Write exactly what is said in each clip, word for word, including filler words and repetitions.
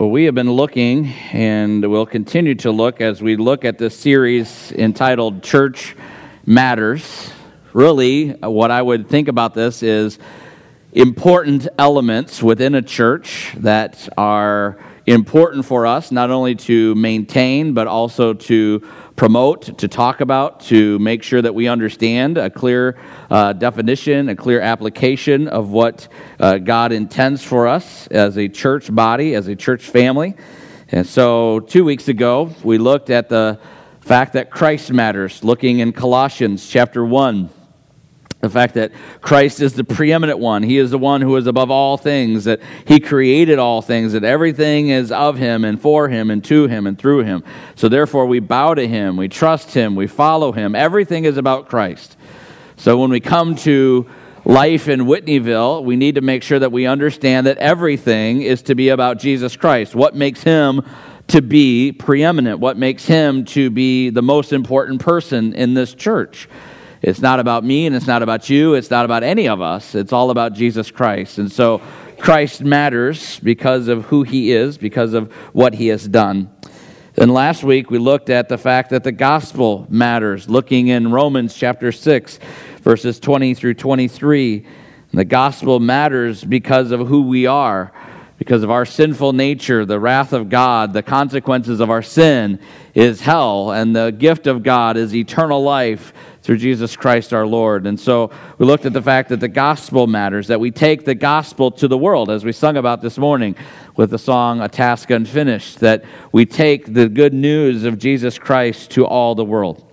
Well, we have been looking, and we'll continue to look as we look at this series entitled Church Matters. Really, what I would think about this is important elements within a church that are important for us, not only to maintain, but also to promote, to talk about, to make sure that we understand a clear uh, definition, a clear application of what uh, God intends for us as a church body, as a church family. And so two weeks ago, we looked at the fact that Christ matters, looking in Colossians chapter one. The fact that Christ is the preeminent one. He is the one who is above all things, that He created all things, that everything is of Him and for Him and to Him and through Him. So therefore we bow to Him, we trust Him, we follow Him. Everything is about Christ. So when we come to life in Whitneyville, we need to make sure that we understand that everything is to be about Jesus Christ. What makes Him to be preeminent? What makes Him to be the most important person in this church? It's not about me and it's not about you. It's not about any of us. It's all about Jesus Christ. And so Christ matters because of who He is, because of what He has done. Then last week we looked at the fact that the gospel matters, looking in Romans chapter six, verses twenty through twenty-three. And the gospel matters because of who we are, because of our sinful nature, the wrath of God, the consequences of our sin is hell, and the gift of God is eternal life through Jesus Christ our Lord. And so we looked at the fact that the gospel matters, that we take the gospel to the world, as we sung about this morning with the song A Task Unfinished, that we take the good news of Jesus Christ to all the world.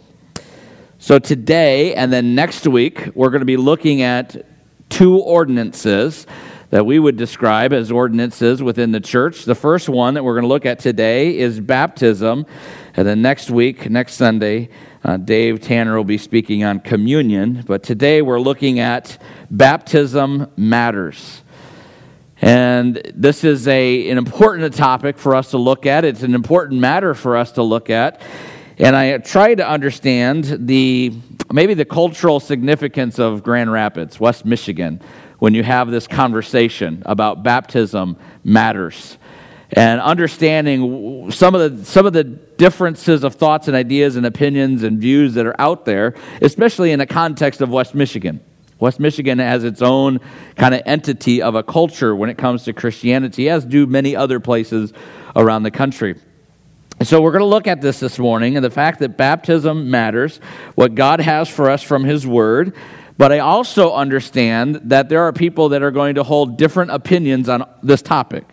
So today and then next week, we're going to be looking at two ordinances that we would describe as ordinances within the church. The first one that we're going to look at today is baptism. And then next week, next Sunday, uh, Dave Tanner will be speaking on communion. But today we're looking at baptism matters. And this is a an important topic for us to look at. It's an important matter for us to look at. And I try to understand the maybe the cultural significance of Grand Rapids, West Michigan, when you have this conversation about baptism matters, and understanding some of the some of the differences of thoughts and ideas and opinions and views that are out there, especially in the context of West Michigan. West Michigan has its own kind of entity of a culture when it comes to Christianity, as do many other places around the country. And so we're going to look at this this morning, and the fact that baptism matters, what God has for us from His Word. But I also understand that there are people that are going to hold different opinions on this topic.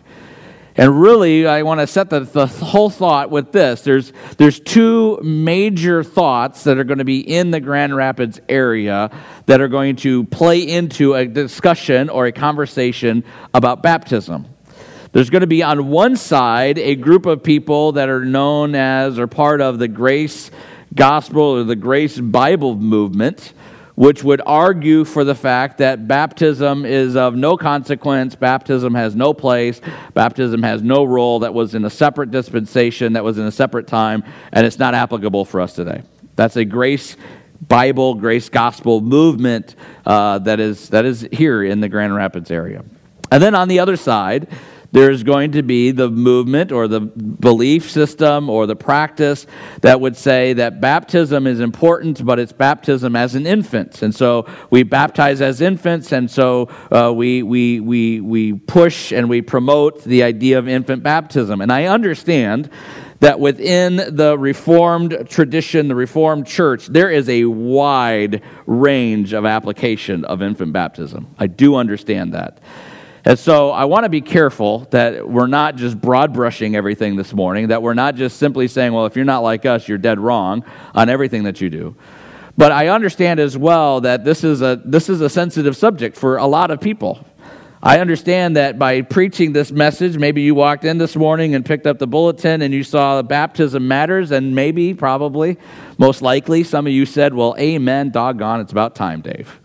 And really, I want to set the, the whole thought with this. There's, there's two major thoughts that are going to be in the Grand Rapids area that are going to play into a discussion or a conversation about baptism. There's going to be on one side a group of people that are known as or part of the Grace Gospel or the Grace Bible movement, which would argue for the fact that baptism is of no consequence, baptism has no place, baptism has no role, that was in a separate dispensation, that was in a separate time, and it's not applicable for us today. That's a Grace Bible, Grace Gospel movement uh, that is that is here in the Grand Rapids area. And then on the other side, there's going to be the movement or the belief system or the practice that would say that baptism is important, but it's baptism as an infant. And so we baptize as infants, and so uh, we, we, we, we push and we promote the idea of infant baptism. And I understand that within the Reformed tradition, the Reformed church, there is a wide range of application of infant baptism. I do understand that. And so I want to be careful that we're not just broad brushing everything this morning, that we're not just simply saying, well, if you're not like us, you're dead wrong on everything that you do. But I understand as well that this is a this is a sensitive subject for a lot of people. I understand that by preaching this message, maybe you walked in this morning and picked up the bulletin and you saw baptism matters, and maybe, probably, most likely, some of you said, well, amen, doggone, it's about time, Dave.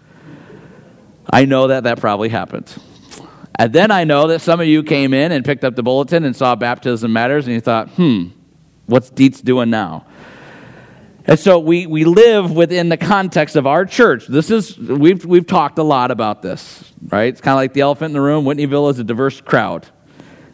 I know that that probably happened. And then I know that some of you came in and picked up the bulletin and saw baptism matters, and you thought, hmm, what's Dietz doing now? And so we, we live within the context of our church. This is we've we've talked a lot about this, right? It's kind of like the elephant in the room. Whitneyville is a diverse crowd.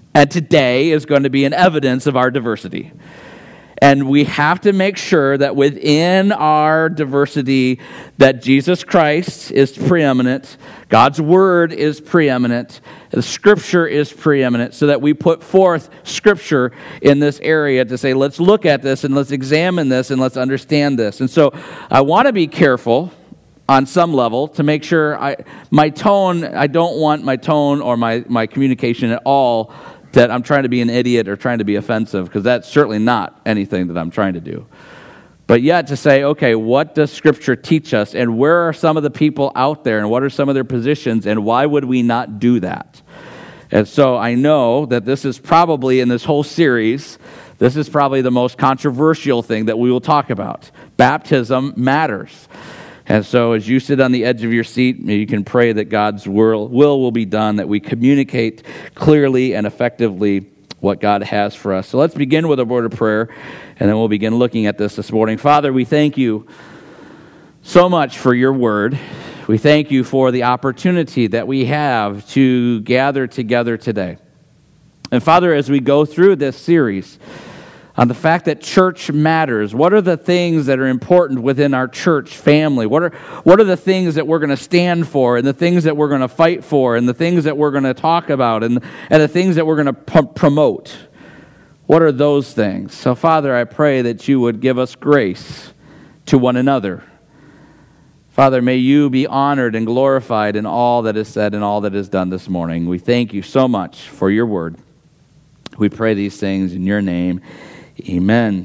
And today is going to be an evidence of our diversity. And we have to make sure that within our diversity that Jesus Christ is preeminent, God's Word is preeminent, the Scripture is preeminent, so that we put forth Scripture in this area to say, let's look at this and let's examine this and let's understand this. And so I want to be careful on some level to make sure I, my tone, I don't want my tone or my, my communication at all that I'm trying to be an idiot or trying to be offensive, because that's certainly not anything that I'm trying to do. But yet to say, okay, what does Scripture teach us, and where are some of the people out there, and what are some of their positions, and why would we not do that? And so I know that this is probably, in this whole series, this is probably the most controversial thing that we will talk about. Baptism matters. And so as you sit on the edge of your seat, you can pray that God's will, will will be done, that we communicate clearly and effectively what God has for us. So let's begin with a word of prayer, and then we'll begin looking at this this morning. Father, we thank you so much for your word. We thank you for the opportunity that we have to gather together today. And Father, as we go through this series on the fact that church matters, what are the things that are important within our church family? What are what are the things that we're going to stand for, and the things that we're going to fight for, and the things that we're going to talk about, and, and the things that we're going to p- promote? What are those things? So, Father, I pray that you would give us grace to one another. Father, may you be honored and glorified in all that is said and all that is done this morning. We thank you so much for your word. We pray these things in your name. Amen.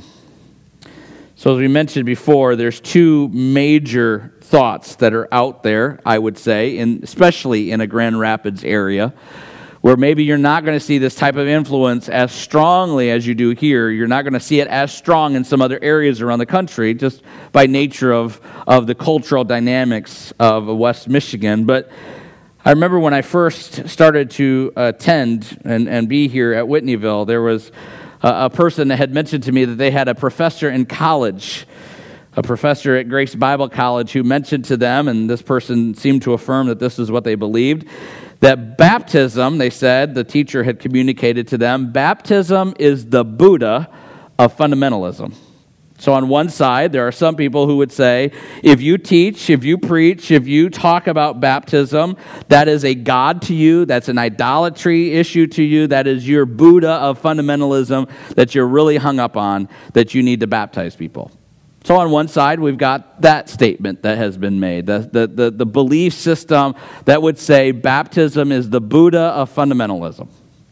So as we mentioned before, there's two major thoughts that are out there, I would say, in, especially in a Grand Rapids area, where maybe you're not going to see this type of influence as strongly as you do here. You're not going to see it as strong in some other areas around the country, just by nature of, of the cultural dynamics of West Michigan. But I remember when I first started to attend and, and be here at Whitneyville, there was a person that had mentioned to me that they had a professor in college, a professor at Grace Bible College, who mentioned to them, and this person seemed to affirm that this is what they believed, that baptism, they said, the teacher had communicated to them, baptism is the Buddha of fundamentalism. So on one side, there are some people who would say, if you teach, if you preach, if you talk about baptism, that is a god to you, that's an idolatry issue to you, that is your Buddha of fundamentalism that you're really hung up on, that you need to baptize people. So on one side, we've got that statement that has been made, the, the, the, the belief system that would say baptism is the Buddha of fundamentalism.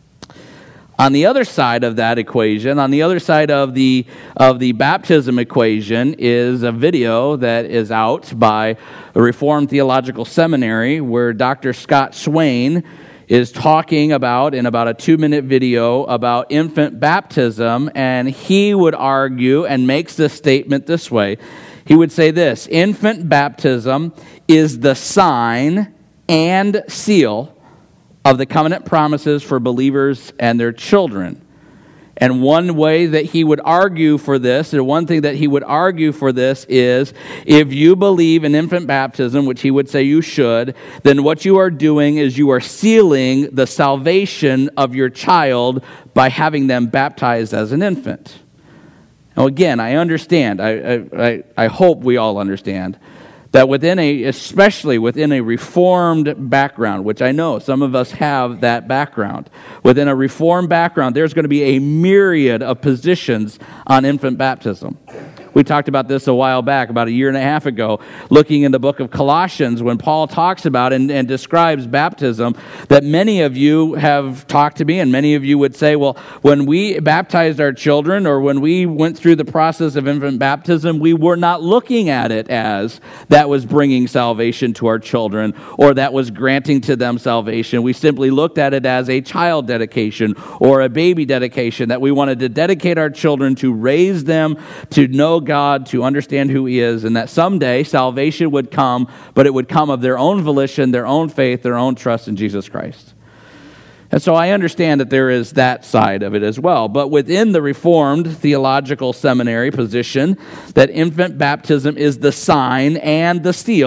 On the other side of that equation, on the other side of the of the baptism equation, is a video that is out by a Reformed Theological Seminary where Doctor Scott Swain is talking about, in about a two-minute video, about infant baptism, and he would argue and makes this statement this way. He would say this: infant baptism is the sign and seal of the covenant promises for believers and their children. And one way that he would argue for this, or one thing that he would argue for this is, if you believe in infant baptism, which he would say you should, then what you are doing is you are sealing the salvation of your child by having them baptized as an infant. Now again, I understand, I, I, I hope we all understand, that within a, especially within a Reformed background, which I know some of us have that background, within a Reformed background, there's going to be a myriad of positions on infant baptism. We talked about this a while back, about a year and a half ago, looking in the book of Colossians when Paul talks about and, and describes baptism, that many of you have talked to me, and many of you would say, well, when we baptized our children, or when we went through the process of infant baptism, we were not looking at it as that was bringing salvation to our children, or that was granting to them salvation. We simply looked at it as a child dedication or a baby dedication, that we wanted to dedicate our children to raise them to know God, to understand who He is, and that someday salvation would come, but it would come of their own volition, their own faith, their own trust in Jesus Christ. And so I understand that there is that side of it as well. But within the Reformed Theological Seminary position, that infant baptism is the sign and the seal,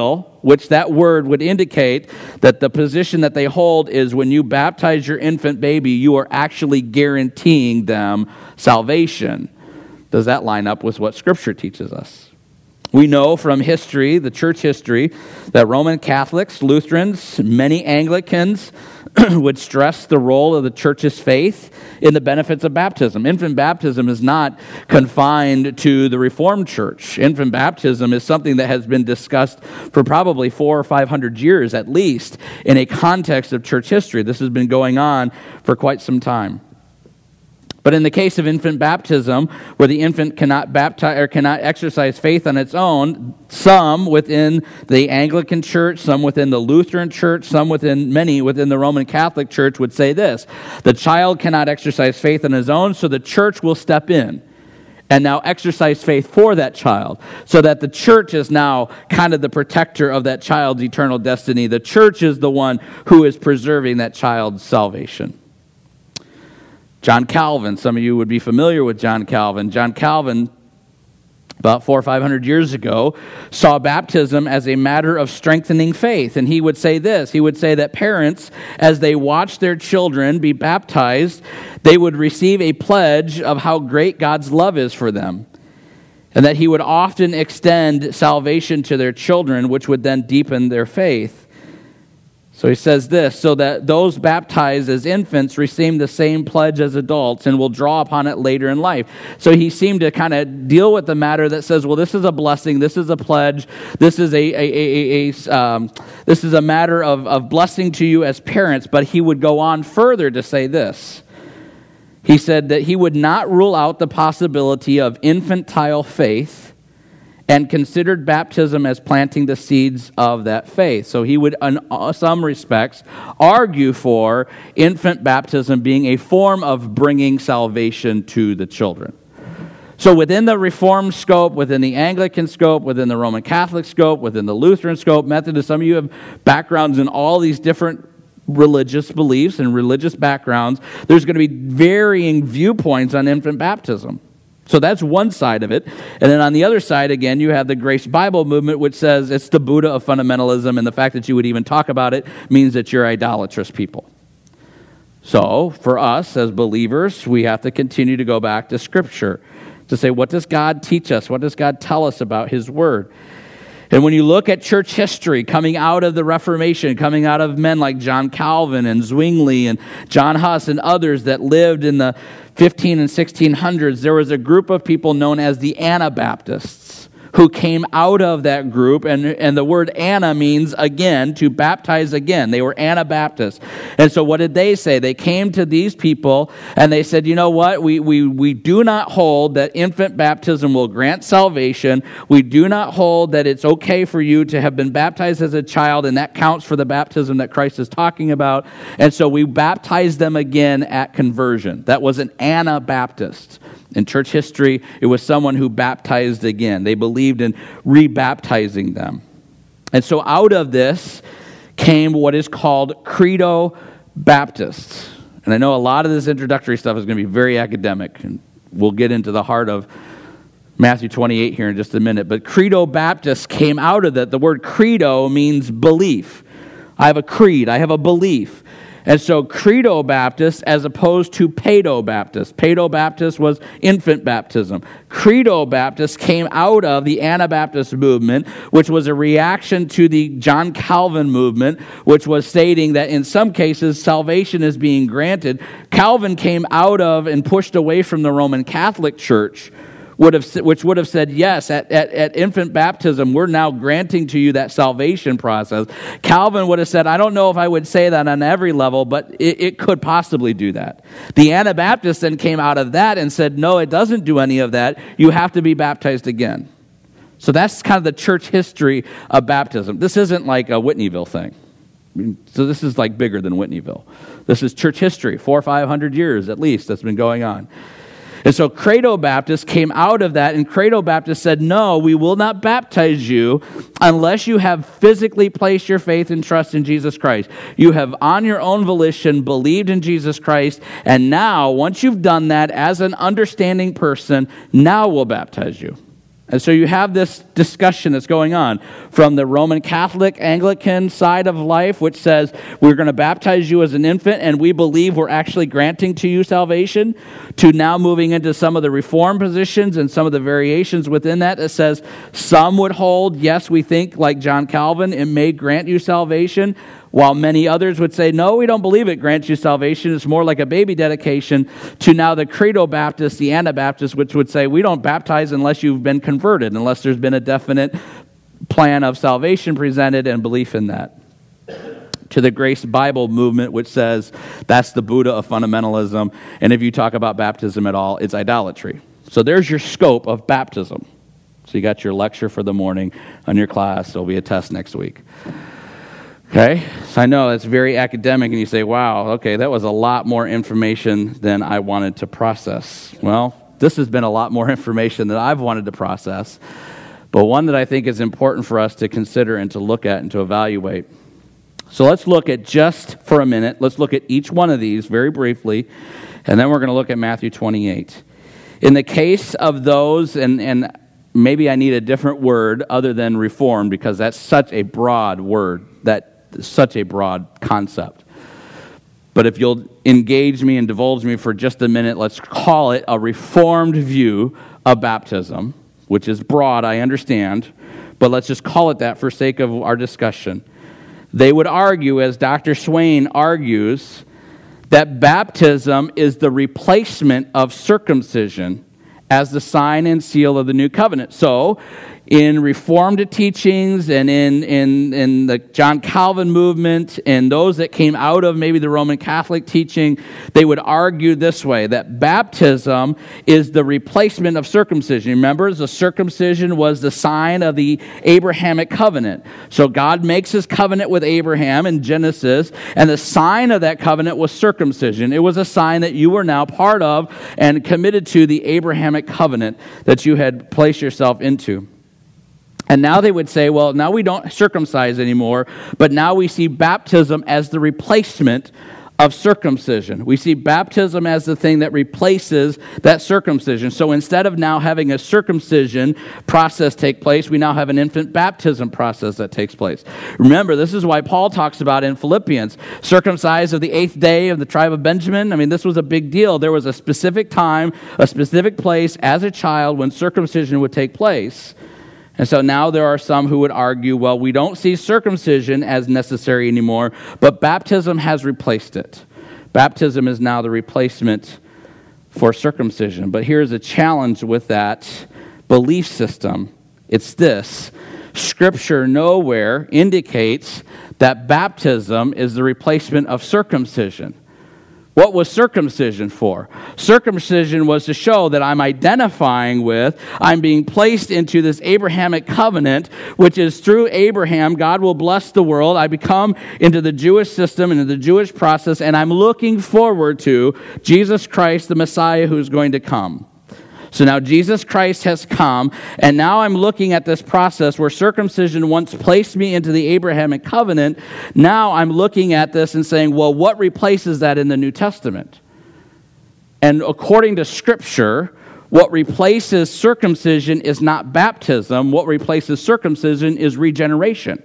which that word would indicate that the position that they hold is when you baptize your infant baby, you are actually guaranteeing them salvation. Does that line up with what Scripture teaches us? We know from history, the church history, that Roman Catholics, Lutherans, many Anglicans would stress the role of the church's faith in the benefits of baptism. Infant baptism is not confined to the Reformed Church. Infant baptism is something that has been discussed for probably four or five hundred years at least in a context of church history. This has been going on for quite some time. But in the case of infant baptism, where the infant cannot baptize or cannot exercise faith on its own, some within the Anglican Church, some within the Lutheran Church, some within many within the Roman Catholic Church would say this: the child cannot exercise faith on his own, so the church will step in and now exercise faith for that child, so that the church is now kind of the protector of that child's eternal destiny. The church is the one who is preserving that child's salvation. John Calvin, some of you would be familiar with John Calvin. John Calvin, about four or five hundred years ago, saw baptism as a matter of strengthening faith. And he would say this, he would say that parents, as they watch their children be baptized, they would receive a pledge of how great God's love is for them. And that he would often extend salvation to their children, which would then deepen their faith. So he says this, so that those baptized as infants receive the same pledge as adults and will draw upon it later in life. So he seemed to kind of deal with the matter that says, well, this is a blessing, this is a pledge, this is a, a, a, a, a um, this is a matter of, of blessing to you as parents. But he would go on further to say this. He said that he would not rule out the possibility of infantile faith, and considered baptism as planting the seeds of that faith. So he would, in some respects, argue for infant baptism being a form of bringing salvation to the children. So within the Reformed scope, within the Anglican scope, within the Roman Catholic scope, within the Lutheran scope, Methodist, some of you have backgrounds in all these different religious beliefs and religious backgrounds. There's going to be varying viewpoints on infant baptism. So that's one side of it. And then on the other side, again, you have the Grace Bible movement, which says it's the Buddha of fundamentalism, and the fact that you would even talk about it means that you're idolatrous people. So for us as believers, we have to continue to go back to Scripture to say, what does God teach us? What does God tell us about His Word? And when you look at church history coming out of the Reformation, coming out of men like John Calvin and Zwingli and John Huss and others that lived in the fifteen and sixteen hundreds, there was a group of people known as the Anabaptists who came out of that group, and, and the word Anna means again, to baptize again. They were Anabaptists. And so what did they say? They came to these people and they said, you know what, we, we, we do not hold that infant baptism will grant salvation. We do not hold that it's okay for you to have been baptized as a child, and that counts for the baptism that Christ is talking about. And so we baptized them again at conversion. That was an Anabaptist. In church history, it was someone who baptized again. They believed in rebaptizing them. And so out of this came what is called Credo Baptists. And I know a lot of this introductory stuff is going to be very academic, and we'll get into the heart of Matthew twenty-eight here in just a minute. But Credo Baptists came out of that. The word credo means belief. I have a creed. I have a belief. And so Credo Baptist as opposed to Paedo Baptist. Paedo Baptist was infant baptism. Credo Baptist came out of the Anabaptist movement, which was a reaction to the John Calvin movement, which was stating that in some cases salvation is being granted. Calvin came out of and pushed away from the Roman Catholic Church, would have, which would have said, yes, at, at, at infant baptism, we're now granting to you that salvation process. Calvin would have said, I don't know if I would say that on every level, but it, it could possibly do that. The Anabaptists then came out of that and said, no, it doesn't do any of that. You have to be baptized again. So that's kind of the church history of baptism. This isn't like a Whitneyville thing. I mean, so this is like bigger than Whitneyville. This is church history, four or five hundred years at least that's been going on. And so Credo Baptist came out of that, and Credo Baptist said, no, we will not baptize you unless you have physically placed your faith and trust in Jesus Christ. You have, on your own volition, believed in Jesus Christ, and now, once you've done that as an understanding person, now we'll baptize you. And so you have this discussion that's going on from the Roman Catholic Anglican side of life, which says we're going to baptize you as an infant and we believe we're actually granting to you salvation, to now moving into some of the Reformed positions and some of the variations within that that says some would hold, yes, we think, like John Calvin, it may grant you salvation, while many others would say, no, we don't believe it grants you salvation. It's more like a baby dedication, to now the Credo Baptists, the Anabaptists, which would say, we don't baptize unless you've been converted, unless there's been a definite plan of salvation presented and belief in that. To the Grace Bible movement, which says that's the Buddha of fundamentalism, and if you talk about baptism at all, it's idolatry. So there's your scope of baptism. So you got your lecture for the morning on your class. There'll be a test next week. Okay, so I know it's very academic, and you say, wow, okay, that was a lot more information than I wanted to process. Well, this has been a lot more information than I've wanted to process, but one that I think is important for us to consider and to look at and to evaluate. So let's look at, just for a minute, let's look at each one of these very briefly, and then we're going to look at Matthew twenty-eight. In the case of those, and, and maybe I need a different word other than reformed, because that's such a broad word, that such a broad concept. But if you'll engage me and divulge me for just a minute, let's call it a reformed view of baptism, which is broad, I understand, but let's just call it that for sake of our discussion. They would argue, as Doctor Swain argues, that baptism is the replacement of circumcision as the sign and seal of the new covenant. So, in Reformed teachings and in, in, in the John Calvin movement and those that came out of maybe the Roman Catholic teaching, they would argue this way, that baptism is the replacement of circumcision. Remember, the circumcision was the sign of the Abrahamic covenant. So God makes his covenant with Abraham in Genesis, and the sign of that covenant was circumcision. It was a sign that you were now part of and committed to the Abrahamic covenant that you had placed yourself into. And now they would say, well, now we don't circumcise anymore, but now we see baptism as the replacement of circumcision. We see baptism as the thing that replaces that circumcision. So instead of now having a circumcision process take place, we now have an infant baptism process that takes place. Remember, this is why Paul talks about in Philippians, circumcised of the eighth day of the tribe of Benjamin. I mean, this was a big deal. There was a specific time, a specific place as a child when circumcision would take place. And so now there are some who would argue, well, we don't see circumcision as necessary anymore, but baptism has replaced it. Baptism is now the replacement for circumcision. But here's a challenge with that belief system. It's this: Scripture nowhere indicates that baptism is the replacement of circumcision. What was circumcision for? Circumcision was to show that I'm identifying with, I'm being placed into this Abrahamic covenant, which is through Abraham, God will bless the world. I become into the Jewish system, into the Jewish process, and I'm looking forward to Jesus Christ, the Messiah who's going to come. So now Jesus Christ has come, and now I'm looking at this process where circumcision once placed me into the Abrahamic covenant. Now I'm looking at this and saying, well, what replaces that in the New Testament? And according to Scripture, what replaces circumcision is not baptism. What replaces circumcision is regeneration.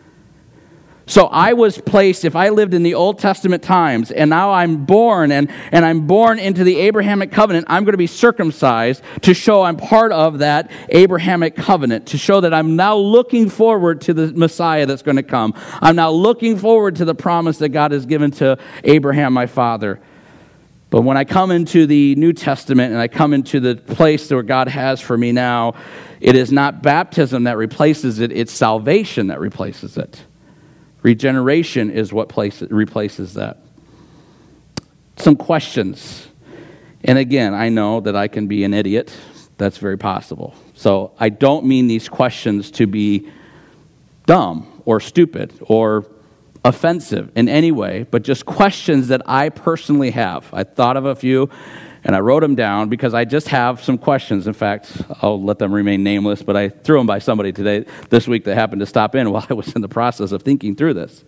So I was placed, if I lived in the Old Testament times, and now I'm born, and, and I'm born into the Abrahamic covenant, I'm going to be circumcised to show I'm part of that Abrahamic covenant, to show that I'm now looking forward to the Messiah that's going to come. I'm now looking forward to the promise that God has given to Abraham, my father. But when I come into the New Testament and I come into the place where God has for me now, it is not baptism that replaces it, it's salvation that replaces it. Regeneration is what places, replaces that. Some questions. And again, I know that I can be an idiot. That's very possible. So I don't mean these questions to be dumb or stupid or offensive in any way, but just questions that I personally have. I thought of a few, and I wrote them down because I just have some questions. In fact, I'll let them remain nameless, but I threw them by somebody today, this week, that happened to stop in while I was in the process of thinking through this.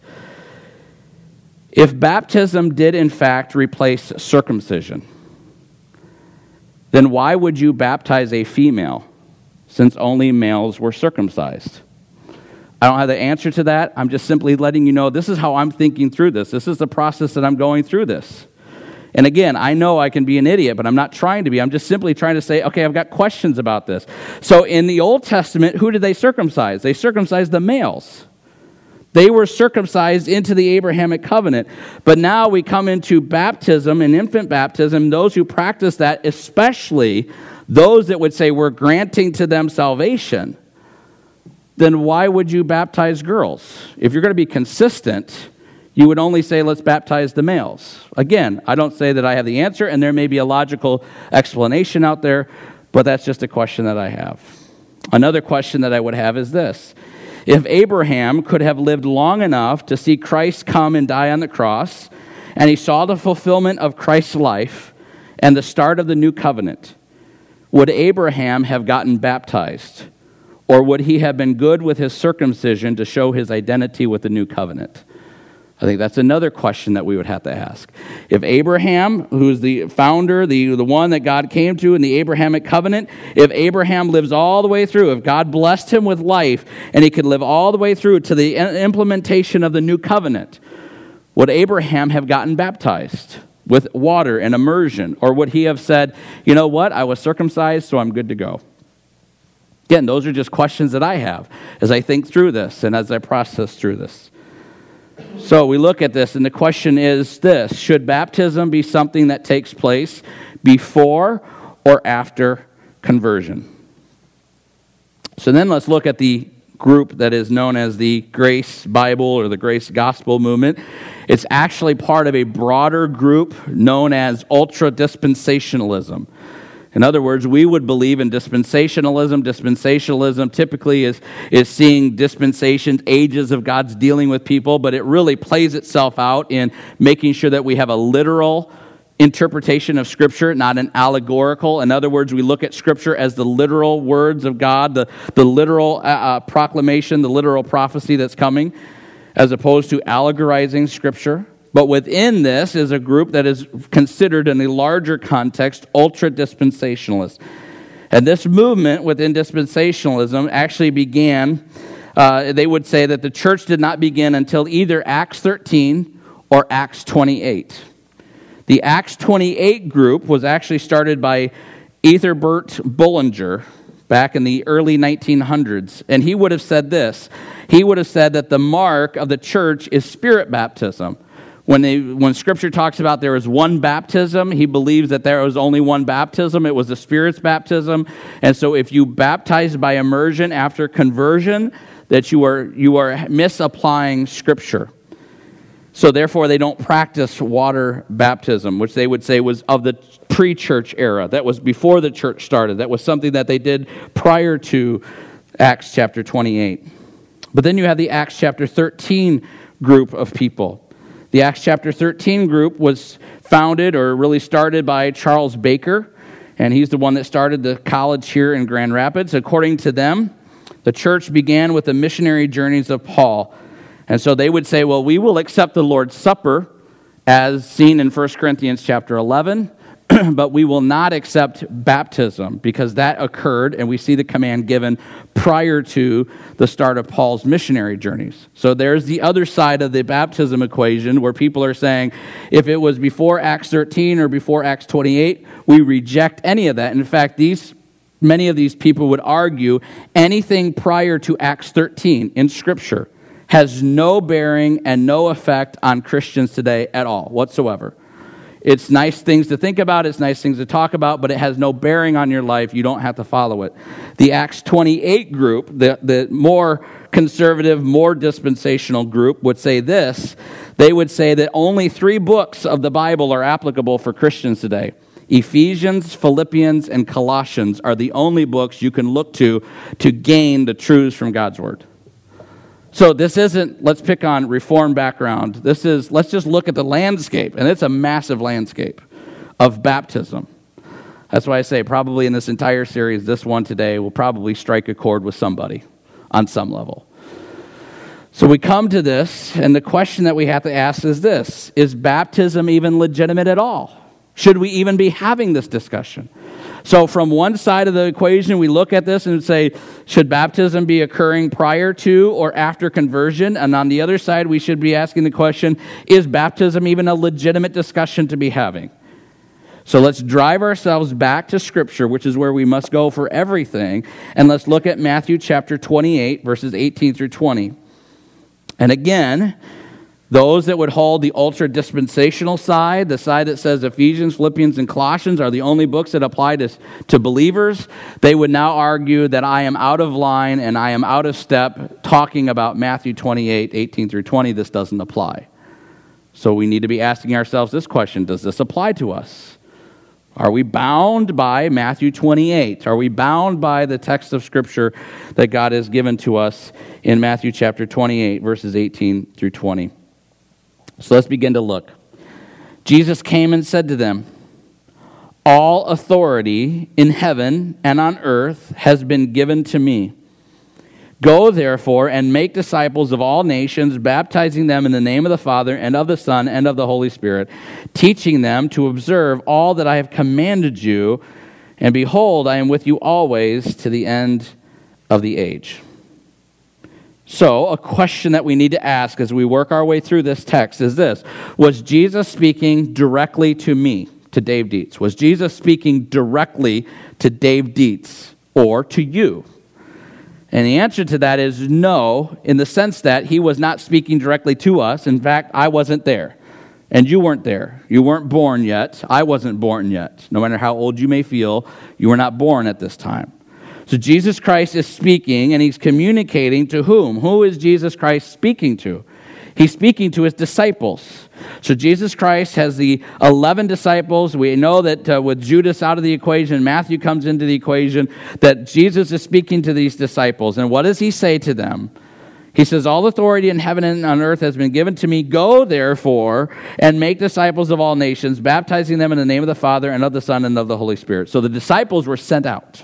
If baptism did in fact replace circumcision, then why would you baptize a female since only males were circumcised? I don't have the answer to that. I'm just simply letting you know this is how I'm thinking through this. This is the process that I'm going through this. And again, I know I can be an idiot, but I'm not trying to be. I'm just simply trying to say, okay, I've got questions about this. So in the Old Testament, who did they circumcise? They circumcised the males. They were circumcised into the Abrahamic covenant. But now we come into baptism and infant baptism, those who practice that, especially those that would say we're granting to them salvation, then why would you baptize girls? If you're going to be consistent, you would only say, let's baptize the males. Again, I don't say that I have the answer, and there may be a logical explanation out there, but that's just a question that I have. Another question that I would have is this. If Abraham could have lived long enough to see Christ come and die on the cross, and he saw the fulfillment of Christ's life and the start of the new covenant, would Abraham have gotten baptized? Or would he have been good with his circumcision to show his identity with the new covenant? I think that's another question that we would have to ask. If Abraham, who's the founder, the, the one that God came to in the Abrahamic covenant, if Abraham lives all the way through, if God blessed him with life and he could live all the way through to the implementation of the new covenant, would Abraham have gotten baptized with water and immersion? Or would he have said, you know what, I was circumcised, so I'm good to go? Again, those are just questions that I have as I think through this and as I process through this. So we look at this, and the question is this: should baptism be something that takes place before or after conversion? So then let's look at the group that is known as the Grace Bible or the Grace Gospel movement. It's actually part of a broader group known as ultra-dispensationalism. In other words, we would believe in dispensationalism. Dispensationalism typically is, is seeing dispensations, ages of God's dealing with people, but it really plays itself out in making sure that we have a literal interpretation of Scripture, not an allegorical. In other words, we look at Scripture as the literal words of God, the, the literal uh, proclamation, the literal prophecy that's coming, as opposed to allegorizing Scripture. But within this is a group that is considered in a larger context ultra-dispensationalist. And this movement within dispensationalism actually began, uh, they would say that the church did not begin until either Acts thirteen or Acts twenty-eight. The Acts twenty-eight group was actually started by Ethelbert Bullinger back in the early nineteen hundreds. And he would have said this. He would have said that the mark of the church is spirit baptism. When they, when Scripture talks about there is one baptism, he believes that there was only one baptism. It was the Spirit's baptism. And so if you baptize by immersion after conversion, that you are you are misapplying Scripture. So therefore, they don't practice water baptism, which they would say was of the pre-church era. That was before the church started. That was something that they did prior to Acts chapter twenty-eight. But then you have the Acts chapter thirteen group of people. The Acts chapter thirteen group was founded or really started by Charles Baker, and he's the one that started the college here in Grand Rapids. According to them, the church began with the missionary journeys of Paul. And so they would say, well, we will accept the Lord's Supper as seen in First Corinthians chapter eleven, but we will not accept baptism because that occurred, and we see the command given prior to the start of Paul's missionary journeys. So there's the other side of the baptism equation where people are saying, if it was before Acts thirteen or before Acts twenty-eight, we reject any of that. And in fact, these many of these people would argue anything prior to Acts thirteen in Scripture has no bearing and no effect on Christians today at all whatsoever. It's nice things to think about, it's nice things to talk about, but it has no bearing on your life. You don't have to follow it. The Acts twenty-eight group, the, the more conservative, more dispensational group, would say this. They would say that only three books of the Bible are applicable for Christians today. Ephesians, Philippians, and Colossians are the only books you can look to to gain the truths from God's Word. So this isn't, let's pick on Reform background. This is, let's just look at the landscape, and it's a massive landscape of baptism. That's why I say probably in this entire series, this one today will probably strike a chord with somebody on some level. So we come to this, and the question that we have to ask is this: is baptism even legitimate at all? Should we even be having this discussion? So from one side of the equation, we look at this and say, should baptism be occurring prior to or after conversion? And on the other side, we should be asking the question, is baptism even a legitimate discussion to be having? So let's drive ourselves back to Scripture, which is where we must go for everything, and let's look at Matthew chapter twenty-eight, verses eighteen through twenty. And again, those that would hold the ultra-dispensational side, the side that says Ephesians, Philippians, and Colossians are the only books that apply to, to believers, they would now argue that I am out of line and I am out of step talking about Matthew twenty-eight, eighteen through twenty. This doesn't apply. So we need to be asking ourselves this question, does this apply to us? Are we bound by Matthew twenty-eight? Are we bound by the text of Scripture that God has given to us in Matthew chapter twenty-eight, verses eighteen through twenty? So let's begin to look. Jesus came and said to them, all authority in heaven and on earth has been given to me. Go, therefore, and make disciples of all nations, baptizing them in the name of the Father and of the Son and of the Holy Spirit, teaching them to observe all that I have commanded you, and behold, I am with you always to the end of the age. So, a question that we need to ask as we work our way through this text is this. Was Jesus speaking directly to me, to Dave Dietz? Was Jesus speaking directly to Dave Dietz or to you? And the answer to that is no, in the sense that he was not speaking directly to us. In fact, I wasn't there. And you weren't there. You weren't born yet. I wasn't born yet. No matter how old you may feel, you were not born at this time. So Jesus Christ is speaking, and he's communicating to whom? Who is Jesus Christ speaking to? He's speaking to his disciples. So Jesus Christ has the eleven disciples. We know that uh, with Judas out of the equation, Matthew comes into the equation, that Jesus is speaking to these disciples. And what does he say to them? He says, all authority in heaven and on earth has been given to me. Go, therefore, and make disciples of all nations, baptizing them in the name of the Father and of the Son and of the Holy Spirit. So the disciples were sent out.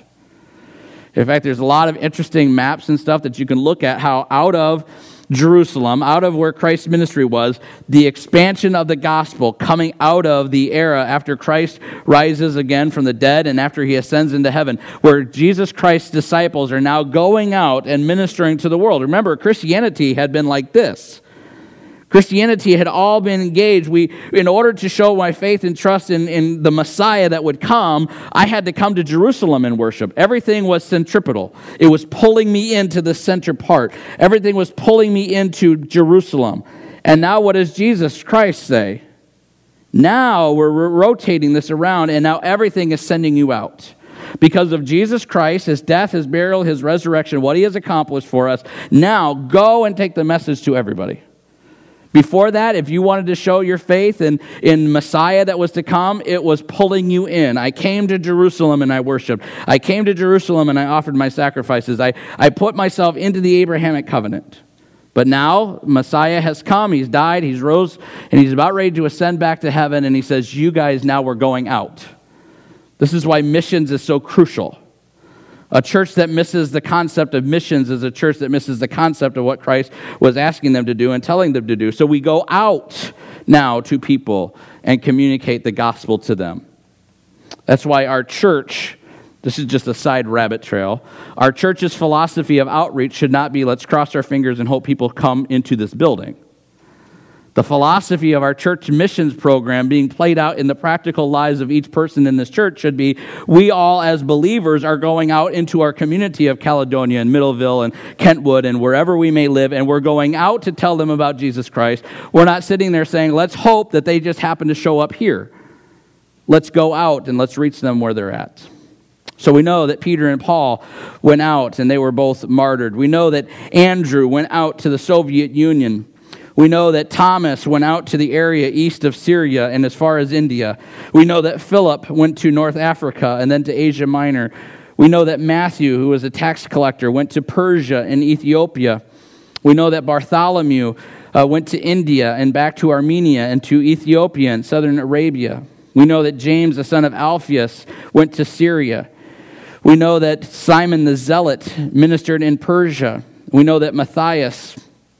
In fact, there's a lot of interesting maps and stuff that you can look at how out of Jerusalem, out of where Christ's ministry was, the expansion of the gospel coming out of the era after Christ rises again from the dead and after he ascends into heaven, where Jesus Christ's disciples are now going out and ministering to the world. Remember, Christianity had been like this. Christianity had all been engaged. We, in order to show my faith and trust in, in the Messiah that would come, I had to come to Jerusalem and worship. Everything was centripetal. It was pulling me into the center part. Everything was pulling me into Jerusalem. And now what does Jesus Christ say? Now we're rotating this around, and now everything is sending you out. Because of Jesus Christ, his death, his burial, his resurrection, what he has accomplished for us, now go and take the message to everybody. Before that, if you wanted to show your faith in, in Messiah that was to come, it was pulling you in. I came to Jerusalem and I worshiped. I came to Jerusalem and I offered my sacrifices. I, I put myself into the Abrahamic covenant. But now, Messiah has come, he's died, he's rose, and he's about ready to ascend back to heaven, and he says, you guys, now we're going out. This is why missions is so crucial. A church that misses the concept of missions is a church that misses the concept of what Christ was asking them to do and telling them to do. So we go out now to people and communicate the gospel to them. That's why our church, this is just a side rabbit trail, our church's philosophy of outreach should not be let's cross our fingers and hope people come into this building. The philosophy of our church missions program being played out in the practical lives of each person in this church should be we all as believers are going out into our community of Caledonia and Middleville and Kentwood and wherever we may live, and we're going out to tell them about Jesus Christ. We're not sitting there saying, let's hope that they just happen to show up here. Let's go out and let's reach them where they're at. So we know that Peter and Paul went out and they were both martyred. We know that Andrew went out to the Soviet Union. We know that Thomas went out to the area east of Syria and as far as India. We know that Philip went to North Africa and then to Asia Minor. We know that Matthew, who was a tax collector, went to Persia and Ethiopia. We know that Bartholomew uh, went to India and back to Armenia and to Ethiopia and southern Arabia. We know that James, the son of Alphaeus, went to Syria. We know that Simon the Zealot ministered in Persia. We know that Matthias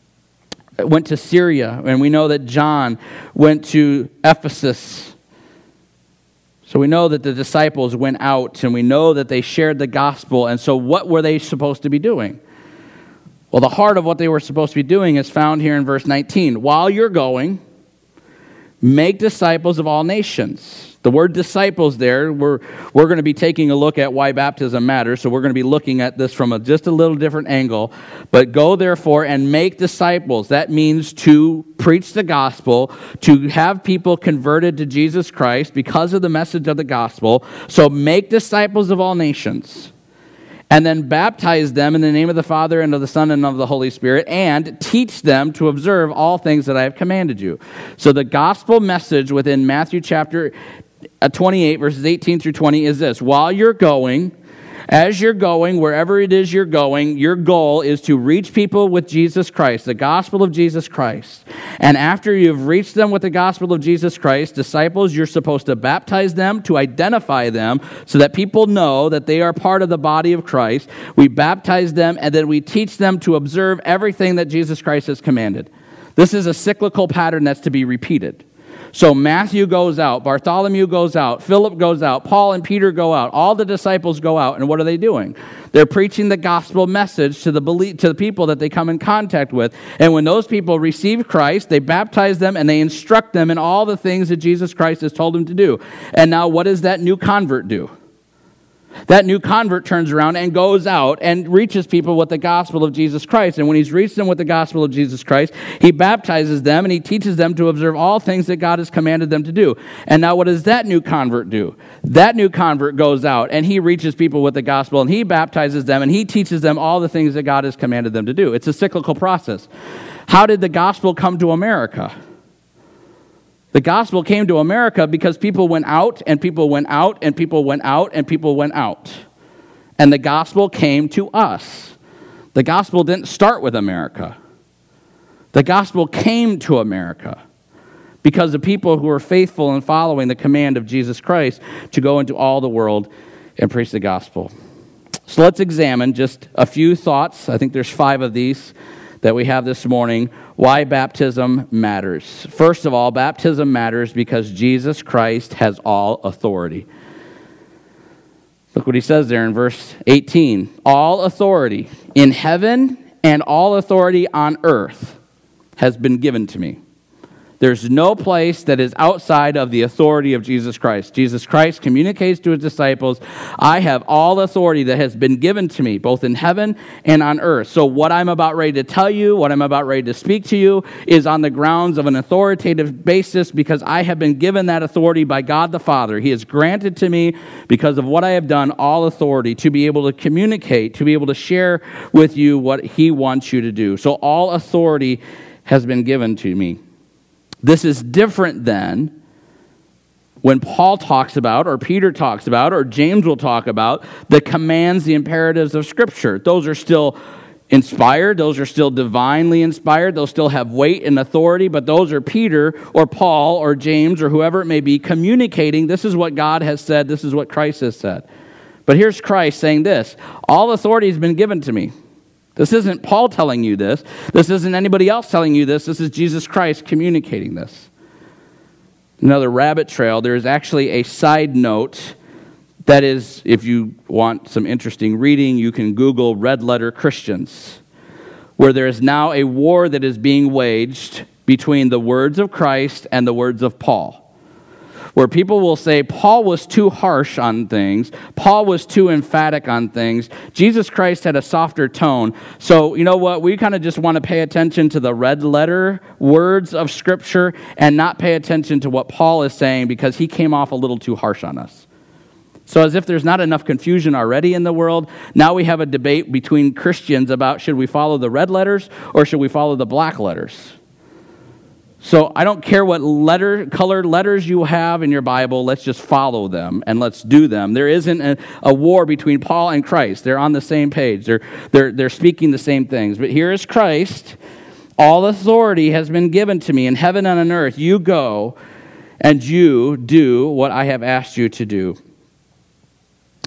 went to Syria, and we know that John went to Ephesus. So we know that the disciples went out, and we know that they shared the gospel. And so what were they supposed to be doing? Well, the heart of what they were supposed to be doing is found here in verse nineteen. While you're going, make disciples of all nations. The word disciples there, we're, we're going to be taking a look at why baptism matters, so we're going to be looking at this from a, just a little different angle. But go therefore and make disciples. That means to preach the gospel, to have people converted to Jesus Christ because of the message of the gospel. So make disciples of all nations. And then baptize them in the name of the Father and of the Son and of the Holy Spirit, and teach them to observe all things that I have commanded you. So the gospel message within Matthew chapter twenty-eight, verses eighteen through twenty is this. While you're going, as you're going, wherever it is you're going, your goal is to reach people with Jesus Christ, the gospel of Jesus Christ. And after you've reached them with the gospel of Jesus Christ, disciples, you're supposed to baptize them, to identify them, so that people know that they are part of the body of Christ. We baptize them, and then we teach them to observe everything that Jesus Christ has commanded. This is a cyclical pattern that's to be repeated. So Matthew goes out, Bartholomew goes out, Philip goes out, Paul and Peter go out, all the disciples go out, and what are they doing? They're preaching the gospel message to the belie- to the people that they come in contact with. And when those people receive Christ, they baptize them and they instruct them in all the things that Jesus Christ has told them to do. And now what does that new convert do? That new convert turns around and goes out and reaches people with the gospel of Jesus Christ. And when he's reached them with the gospel of Jesus Christ, he baptizes them and he teaches them to observe all things that God has commanded them to do. And now what does that new convert do? That new convert goes out and he reaches people with the gospel and he baptizes them and he teaches them all the things that God has commanded them to do. It's a cyclical process. How did the gospel come to America? The gospel came to America because people went out and people went out and people went out and people went out. And the gospel came to us. The gospel didn't start with America. The gospel came to America because of people who were faithful in following the command of Jesus Christ to go into all the world and preach the gospel. So let's examine just a few thoughts. I think there's five of these that we have this morning, why baptism matters. First of all, baptism matters because Jesus Christ has all authority. Look what he says there in verse eighteen. All authority in heaven and all authority on earth has been given to me. There's no place that is outside of the authority of Jesus Christ. Jesus Christ communicates to his disciples, I have all authority that has been given to me, both in heaven and on earth. So what I'm about ready to tell you, what I'm about ready to speak to you, is on the grounds of an authoritative basis because I have been given that authority by God the Father. He has granted to me, because of what I have done, all authority to be able to communicate, to be able to share with you what he wants you to do. So all authority has been given to me. This is different than when Paul talks about, or Peter talks about, or James will talk about, the commands, the imperatives of Scripture. Those are still inspired. Those are still divinely inspired. Those still have weight and authority, but those are Peter or Paul or James or whoever it may be communicating, this is what God has said, this is what Christ has said. But here's Christ saying this, all authority has been given to me. This isn't Paul telling you this. This isn't anybody else telling you this. This is Jesus Christ communicating this. Another rabbit trail, there is actually a side note that is, if you want some interesting reading, you can Google Red Letter Christians, where there is now a war that is being waged between the words of Christ and the words of Paul, where people will say Paul was too harsh on things, Paul was too emphatic on things, Jesus Christ had a softer tone. So, you know what, we kind of just want to pay attention to the red letter words of Scripture and not pay attention to what Paul is saying because he came off a little too harsh on us. So as if there's not enough confusion already in the world, now we have a debate between Christians about should we follow the red letters or should we follow the black letters? So I don't care what letter, colored letters you have in your Bible, let's just follow them and let's do them. There isn't a, a war between Paul and Christ. They're on the same page. They're, they're, they're speaking the same things. But here is Christ. All authority has been given to me in heaven and on earth. You go and you do what I have asked you to do.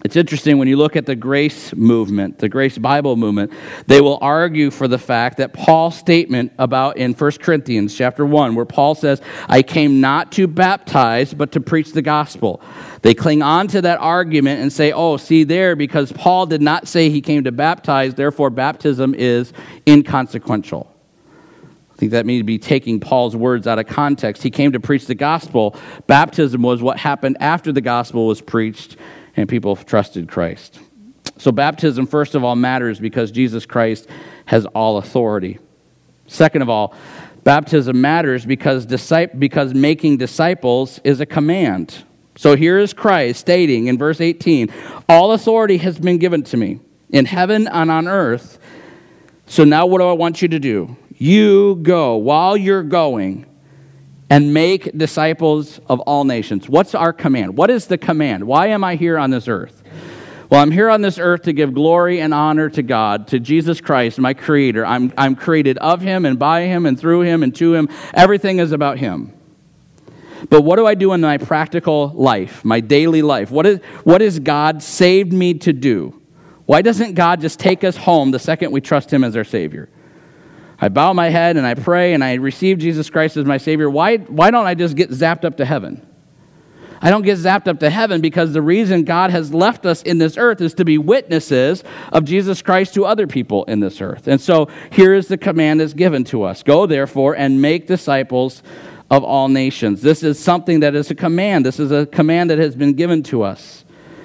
It's interesting when you look at the grace movement, the grace Bible movement, they will argue for the fact that Paul's statement about in First Corinthians chapter one, where Paul says, I came not to baptize, but to preach the gospel. They cling on to that argument and say, oh, see there, because Paul did not say he came to baptize, therefore baptism is inconsequential. I think that may be taking Paul's words out of context. He came to preach the gospel. Baptism was what happened after the gospel was preached and people trusted Christ. So baptism, first of all, matters because Jesus Christ has all authority. Second of all, baptism matters because disci- because making disciples is a command. So here is Christ stating in verse eighteen, all authority has been given to me in heaven and on earth. So now what do I want you to do? You go while you're going and make disciples of all nations. What's our command? What is the command? Why am I here on this earth? Well, I'm here on this earth to give glory and honor to God, to Jesus Christ, my Creator. I'm, I'm created of Him and by Him and through Him and to Him. Everything is about Him. But what do I do in my practical life, my daily life? What is, what has God saved me to do? Why doesn't God just take us home the second we trust Him as our Savior? I bow my head and I pray and I receive Jesus Christ as my Savior. Why, why don't I just get zapped up to heaven? I don't get zapped up to heaven because the reason God has left us in this earth is to be witnesses of Jesus Christ to other people in this earth. And so here is the command that's given to us. Go therefore and make disciples of all nations. This is something that is a command. This is a command that has been given to us.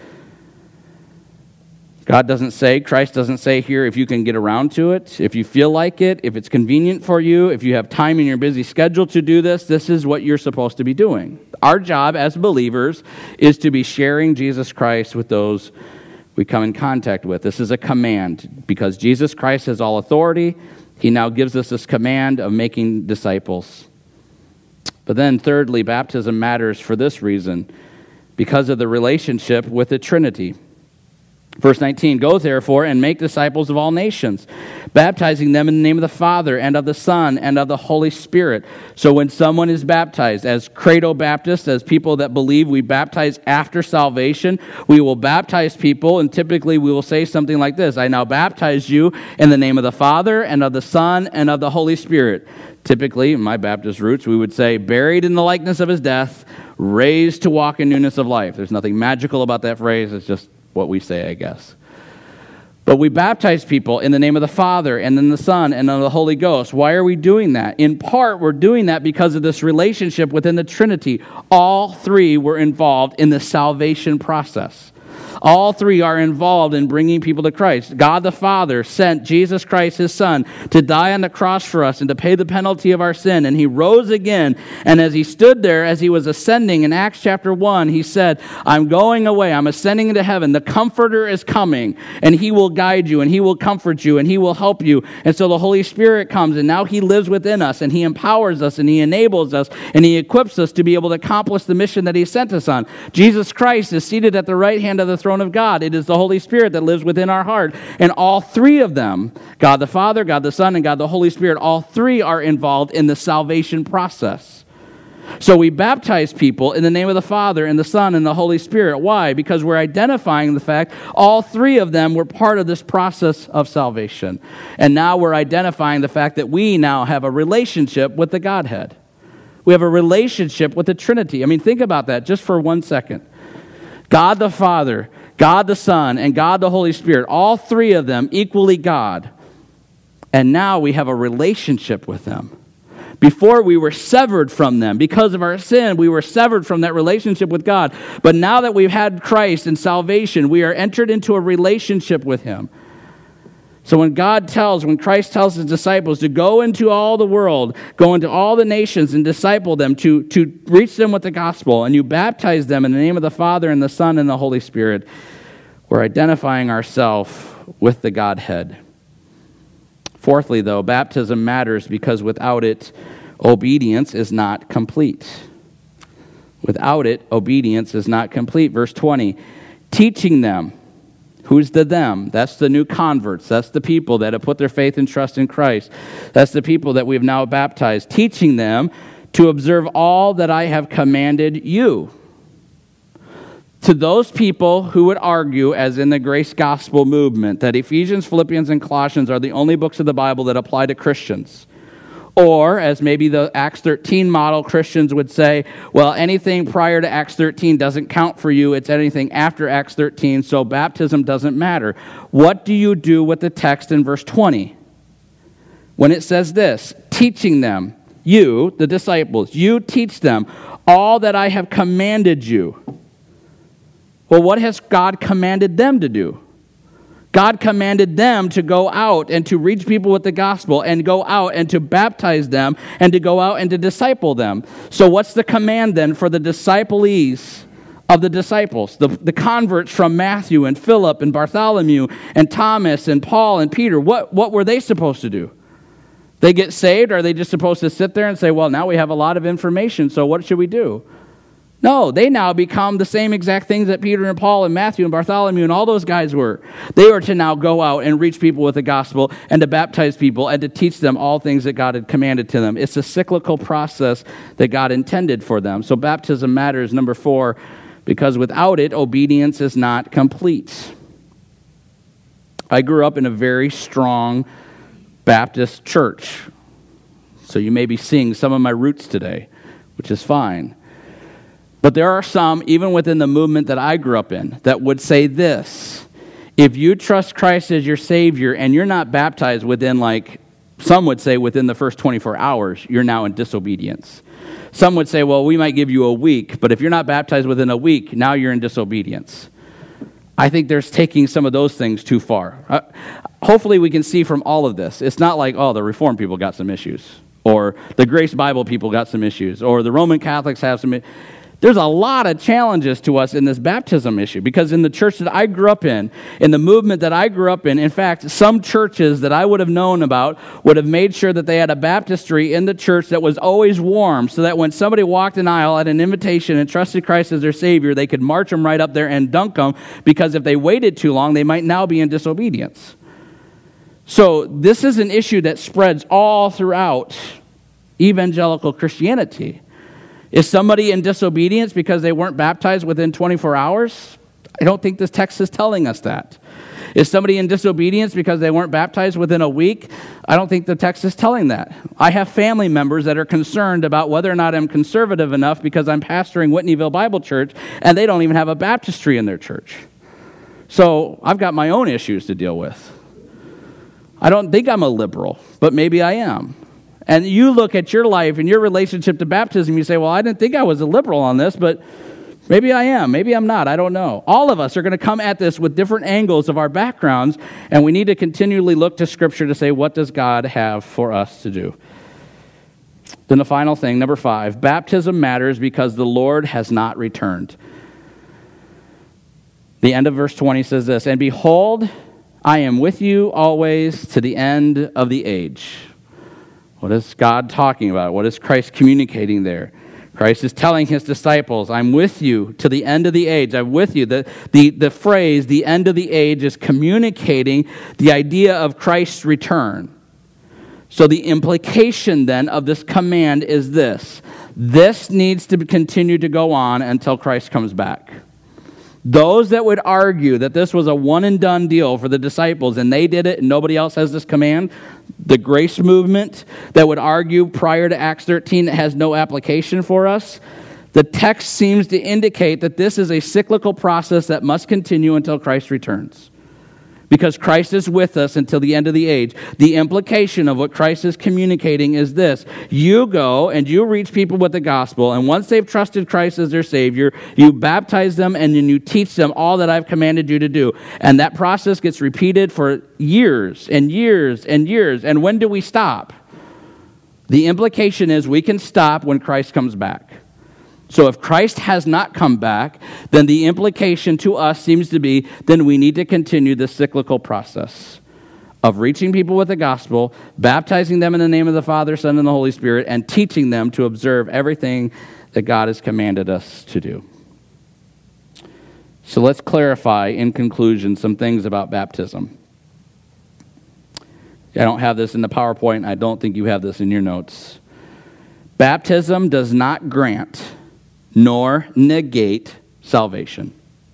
God doesn't say, Christ doesn't say here, if you can get around to it, if you feel like it, if it's convenient for you, if you have time in your busy schedule to do this, this is what you're supposed to be doing. Our job as believers is to be sharing Jesus Christ with those we come in contact with. This is a command. Because Jesus Christ has all authority, He now gives us this command of making disciples. But then thirdly, baptism matters for this reason, because of the relationship with the Trinity. Verse nineteen, go therefore and make disciples of all nations, baptizing them in the name of the Father and of the Son and of the Holy Spirit. So when someone is baptized, as Credo Baptists, as people that believe we baptize after salvation, we will baptize people, and typically we will say something like this, I now baptize you in the name of the Father and of the Son and of the Holy Spirit. Typically, in my Baptist roots, we would say, buried in the likeness of His death, raised to walk in newness of life. There's nothing magical about that phrase, it's just what we say, I guess. But we baptize people in the name of the Father and then the Son and of the Holy Ghost. Why are we doing that? In part, we're doing that because of this relationship within the Trinity. All three were involved in the salvation process. All three are involved in bringing people to Christ. God the Father sent Jesus Christ, His Son, to die on the cross for us and to pay the penalty of our sin. And He rose again. And as He stood there, as He was ascending in Acts chapter one, He said, I'm going away. I'm ascending into heaven. The Comforter is coming. And He will guide you. And He will comfort you. And He will help you. And so the Holy Spirit comes. And now He lives within us. And He empowers us. And He enables us. And He equips us to be able to accomplish the mission that He sent us on. Jesus Christ is seated at the right hand of the throne of God. It is the Holy Spirit that lives within our heart. And all three of them, God the Father, God the Son, and God the Holy Spirit, all three are involved in the salvation process. So we baptize people in the name of the Father and the Son and the Holy Spirit. Why? Because we're identifying the fact all three of them were part of this process of salvation. And now we're identifying the fact that we now have a relationship with the Godhead. We have a relationship with the Trinity. I mean, think about that just for one second. God the Father, God the Son, and God the Holy Spirit, all three of them equally God. And now we have a relationship with them. Before we were severed from them. Because of our sin, we were severed from that relationship with God. But now that we've had Christ and salvation, we are entered into a relationship with Him. So when God tells, when Christ tells His disciples to go into all the world, go into all the nations and disciple them, to, to reach them with the gospel, and you baptize them in the name of the Father and the Son and the Holy Spirit, we're identifying ourselves with the Godhead. Fourthly, though, baptism matters because without it, obedience is not complete. Without it, obedience is not complete. Verse twenty, teaching them. Who's the them? That's the new converts. That's the people that have put their faith and trust in Christ. That's the people that we've now baptized. Teaching them to observe all that I have commanded you. to those people who would argue, as in the grace gospel movement, that Ephesians, Philippians, and Colossians are the only books of the Bible that apply to Christians, or, as maybe the Acts thirteen model Christians would say, well, anything prior to Acts thirteen doesn't count for you. It's anything after Acts thirteen, so baptism doesn't matter. What do you do with the text in verse twenty? When it says this, teaching them, you, the disciples, you teach them all that I have commanded you. Well, what has God commanded them to do? God commanded them to go out and to reach people with the gospel and go out and to baptize them and to go out and to disciple them. So what's the command then for the disciplees of the disciples, the, the converts from Matthew and Philip and Bartholomew and Thomas and Paul and Peter? What, what were they supposed to do? They get saved, or are they just supposed to sit there and say, well, now we have a lot of information, so what should we do? No, they now become the same exact things that Peter and Paul and Matthew and Bartholomew and all those guys were. They were to now go out and reach people with the gospel and to baptize people and to teach them all things that God had commanded to them. It's a cyclical process that God intended for them. So baptism matters, number four, because without it, obedience is not complete. I grew up in a very strong Baptist church, so you may be seeing some of my roots today, which is fine. But there are some, even within the movement that I grew up in, that would say this: if you trust Christ as your Savior and you're not baptized within, like, some would say within the first twenty-four hours, you're now in disobedience. Some would say, well, we might give you a week, but if you're not baptized within a week, now you're in disobedience. I think there's taking some of those things too far. Uh, hopefully we can see from all of this, it's not like, oh, the Reformed people got some issues, or the Grace Bible people got some issues, or the Roman Catholics have some issues. There's a lot of challenges to us in this baptism issue, because in the church that I grew up in, in the movement that I grew up in, in fact, some churches that I would have known about would have made sure that they had a baptistry in the church that was always warm, so that when somebody walked an aisle at an invitation and trusted Christ as their Savior, they could march them right up there and dunk them, because if they waited too long, they might now be in disobedience. So this is an issue that spreads all throughout evangelical Christianity. Is somebody in disobedience because they weren't baptized within twenty-four hours? I don't think this text is telling us that. Is somebody in disobedience because they weren't baptized within a week? I don't think the text is telling that. I have family members that are concerned about whether or not I'm conservative enough because I'm pastoring Whitneyville Bible Church, and they don't even have a baptistry in their church. So I've got my own issues to deal with. I don't think I'm a liberal, but maybe I am. And you look at your life and your relationship to baptism, you say, well, I didn't think I was a liberal on this, but maybe I am. Maybe I'm not. I don't know. All of us are going to come at this with different angles of our backgrounds, and we need to continually look to Scripture to say, what does God have for us to do? Then the final thing, number five, baptism matters because the Lord has not returned. The end of verse twenty says this, and behold, I am with you always to the end of the age. What is God talking about? What is Christ communicating there? Christ is telling his disciples, I'm with you to the end of the age. I'm with you. The, the, the phrase, the end of the age, is communicating the idea of Christ's return. So the implication then of this command is this: this needs to continue to go on until Christ comes back. Those that would argue that this was a one-and-done deal for the disciples and they did it and nobody else has this command, the grace movement that would argue prior to Acts thirteen it has no application for us, the text seems to indicate that this is a cyclical process that must continue until Christ returns. Because Christ is with us until the end of the age. The implication of what Christ is communicating is this: you go and you reach people with the gospel, and once they've trusted Christ as their Savior, you baptize them and then you teach them all that I've commanded you to do. And that process gets repeated for years and years and years. And when do we stop? The implication is we can stop when Christ comes back. So if Christ has not come back, then the implication to us seems to be, then we need to continue this cyclical process of reaching people with the gospel, baptizing them in the name of the Father, Son, and the Holy Spirit, and teaching them to observe everything that God has commanded us to do. So let's clarify, in conclusion, some things about baptism. I don't have this in the PowerPoint. I don't think you have this in your notes. Baptism does not grant nor negate salvation.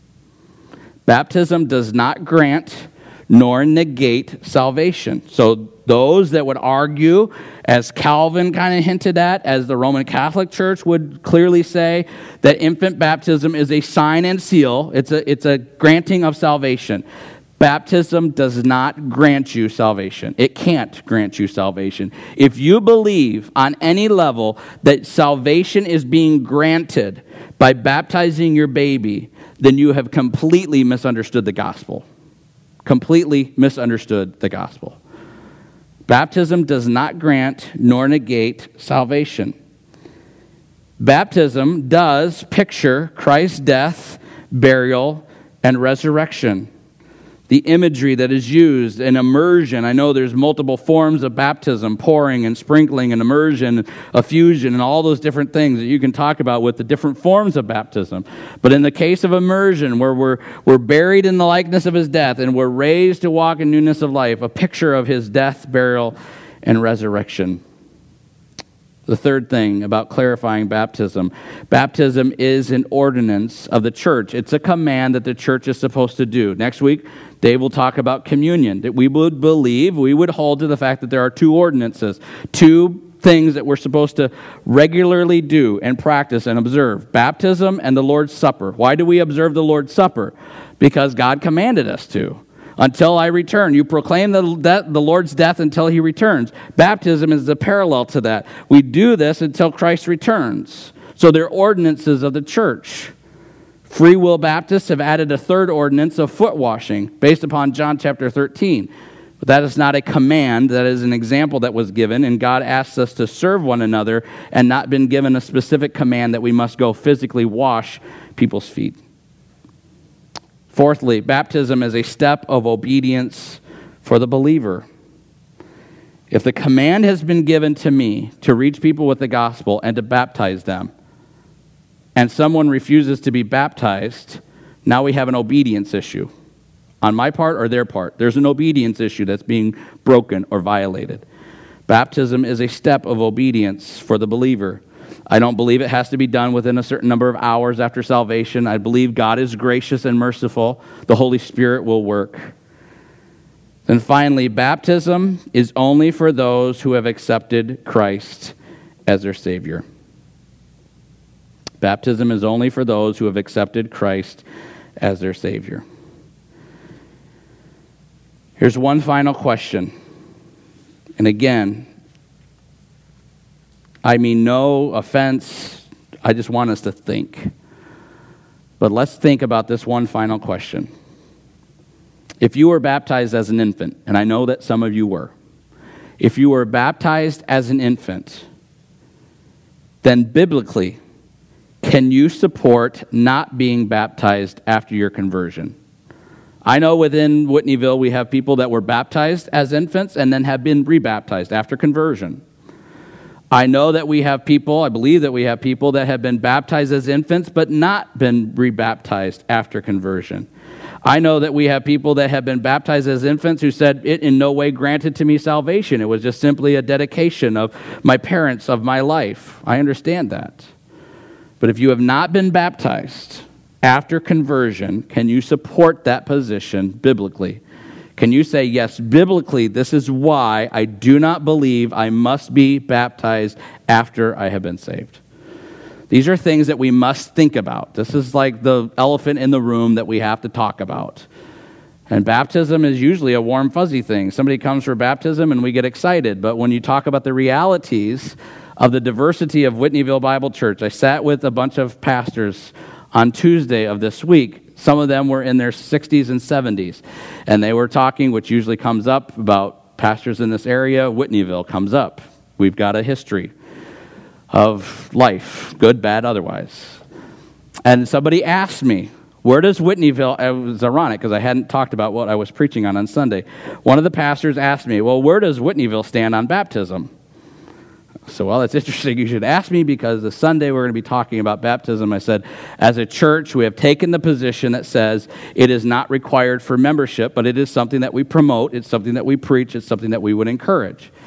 Baptism does not grant nor negate salvation. So those that would argue, as Calvin kind of hinted at, as the Roman Catholic Church would clearly say, that infant baptism is a sign and seal. It's a, it's a granting of salvation. Baptism does not grant you salvation. It can't grant you salvation. If you believe on any level that salvation is being granted by baptizing your baby, then you have completely misunderstood the gospel. Completely misunderstood the gospel. Baptism does not grant nor negate salvation. Baptism does picture Christ's death, burial, and resurrection. The imagery that is used in immersion, I know there's multiple forms of baptism, pouring and sprinkling and immersion, effusion, and all those different things that you can talk about with the different forms of baptism. But in the case of immersion, where we're, we're buried in the likeness of his death and we're raised to walk in newness of life, a picture of his death, burial, and resurrection. The third thing about clarifying baptism, baptism is an ordinance of the church. It's a command that the church is supposed to do. Next week, Dave will talk about communion, that we would believe, we would hold to the fact that there are two ordinances, two things that we're supposed to regularly do and practice and observe, baptism and the Lord's Supper. Why do we observe the Lord's Supper? Because God commanded us to. Until I return. You proclaim the, that, the Lord's death until he returns. Baptism is the parallel to that. We do this until Christ returns. So they're ordinances of the church. Free will Baptists have added a third ordinance of foot washing based upon John chapter thirteen. But that is not a command. That is an example that was given, and God asks us to serve one another and not been given a specific command that we must go physically wash people's feet. Fourthly, baptism is a step of obedience for the believer. If the command has been given to me to reach people with the gospel and to baptize them, and someone refuses to be baptized, now we have an obedience issue. On my part or their part, there's an obedience issue that's being broken or violated. Baptism is a step of obedience for the believer. I don't believe it has to be done within a certain number of hours after salvation. I believe God is gracious and merciful. The Holy Spirit will work. And finally, baptism is only for those who have accepted Christ as their Savior. Baptism is only for those who have accepted Christ as their Savior. Here's one final question. And again, I mean no offense. I just want us to think. But let's think about this one final question. If you were baptized as an infant, and I know that some of you were, if you were baptized as an infant, then biblically, can you support not being baptized after your conversion? I know within Whitneyville we have people that were baptized as infants and then have been rebaptized after conversion. I know that we have people, I believe that we have people that have been baptized as infants but not been rebaptized after conversion. I know that we have people that have been baptized as infants who said, it in no way granted to me salvation. It was just simply a dedication of my parents, of my life. I understand that. But if you have not been baptized after conversion, can you support that position biblically? Can you say, yes, biblically, this is why I do not believe I must be baptized after I have been saved? These are things that we must think about. This is like the elephant in the room that we have to talk about. And baptism is usually a warm, fuzzy thing. Somebody comes for baptism and we get excited. But when you talk about the realities of the diversity of Whitneyville Bible Church, I sat with a bunch of pastors on Tuesday of this week. Some of them were in their sixties and seventies. And they were talking, which usually comes up, about pastors in this area. Whitneyville comes up. We've got a history of life, good, bad, otherwise. And somebody asked me, where does Whitneyville, it was ironic because I hadn't talked about what I was preaching on on Sunday. One of the pastors asked me, well, where does Whitneyville stand on baptism? So, well, that's interesting. You should ask me because this Sunday we're going to be talking about baptism. I said, as a church, we have taken the position that says it is not required for membership, but it is something that we promote. It's something that we preach. It's something that we would encourage.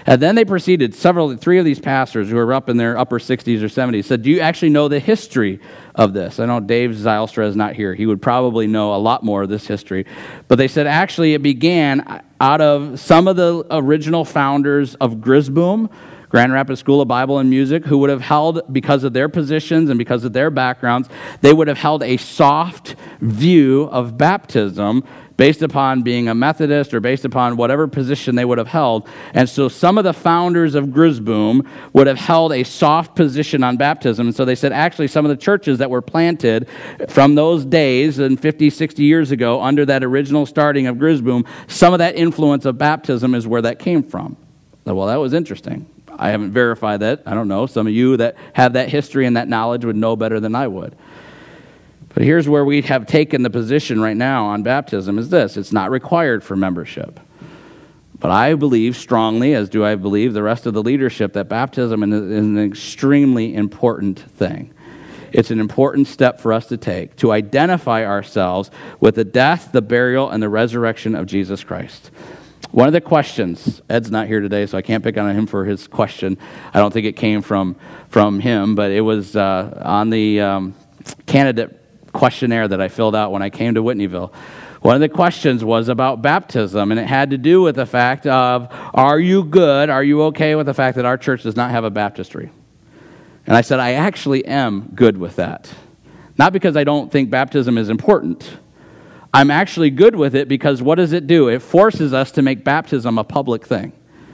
And then they proceeded, several, three of these pastors who were up in their upper sixties or seventies said, do you actually know the history of this? I know Dave Zylstra is not here. He would probably know a lot more of this history. But they said, actually, it began out of some of the original founders of Grisboom, Grand Rapids School of Bible and Music, who would have held, because of their positions and because of their backgrounds, they would have held a soft view of baptism based upon being a Methodist or based upon whatever position they would have held. And so some of the founders of Grisboom would have held a soft position on baptism. And so they said, actually, some of the churches that were planted from those days and fifty, sixty years ago under that original starting of Grisboom, some of that influence of baptism is where that came from. Well, that was interesting. I haven't verified that. I don't know. Some of you that have that history and that knowledge would know better than I would. But here's where we have taken the position right now on baptism is this. It's not required for membership. But I believe strongly, as do I believe the rest of the leadership, that baptism is an extremely important thing. It's an important step for us to take to identify ourselves with the death, the burial, and the resurrection of Jesus Christ. One of the questions, Ed's not here today, so I can't pick on him for his question. I don't think it came from, from him, but it was uh, on the um, candidate questionnaire that I filled out when I came to Whitneyville. One of the questions was about baptism, and it had to do with the fact of, are you good, are you okay with the fact that our church does not have a baptistry? And I said, I actually am good with that. Not because I don't think baptism is important. I'm actually good with it because what does it do? It forces us to make baptism a public thing.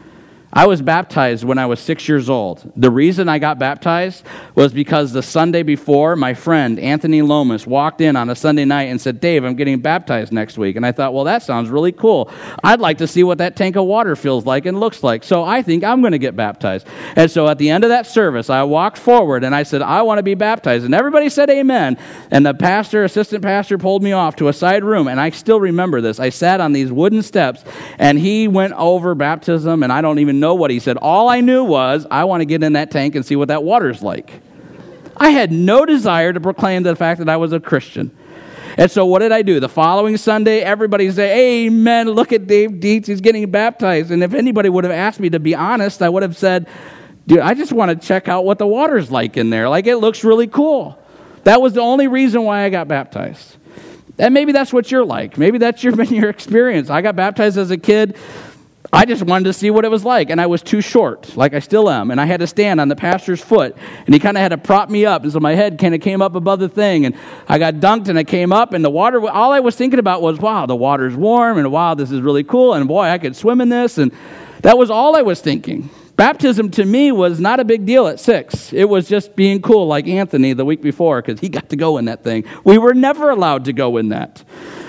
I was baptized when I was six years old. The reason I got baptized was because the Sunday before, my friend Anthony Lomas walked in on a Sunday night and said, Dave, I'm getting baptized next week. And I thought, well, that sounds really cool. I'd like to see what that tank of water feels like and looks like. So I think I'm going to get baptized. And so at the end of that service, I walked forward and I said, I want to be baptized. And everybody said amen. And the pastor, assistant pastor, pulled me off to a side room. And I still remember this. I sat on these wooden steps and he went over baptism, and I don't even know what he said. All I knew was, I want to get in that tank and see what that water's like. I had no desire to proclaim the fact that I was a Christian. And so what did I do? The following Sunday, everybody say, amen, look at Dave Dietz, he's getting baptized. And if anybody would have asked me to be honest, I would have said, dude, I just want to check out what the water's like in there. Like, it looks really cool. That was the only reason why I got baptized. And maybe that's what you're like. Maybe that's your, been your experience. I got baptized as a kid. I just wanted to see what it was like, and I was too short, like I still am, and I had to stand on the pastor's foot, and he kind of had to prop me up, and so my head kind of came up above the thing, and I got dunked, and I came up, and the water, all I was thinking about was, wow, the water's warm, and wow, this is really cool, and boy, I could swim in this, and that was all I was thinking. Baptism to me was not a big deal at six. It was just being cool, like Anthony the week before, because he got to go in that thing. We were never allowed to go in that.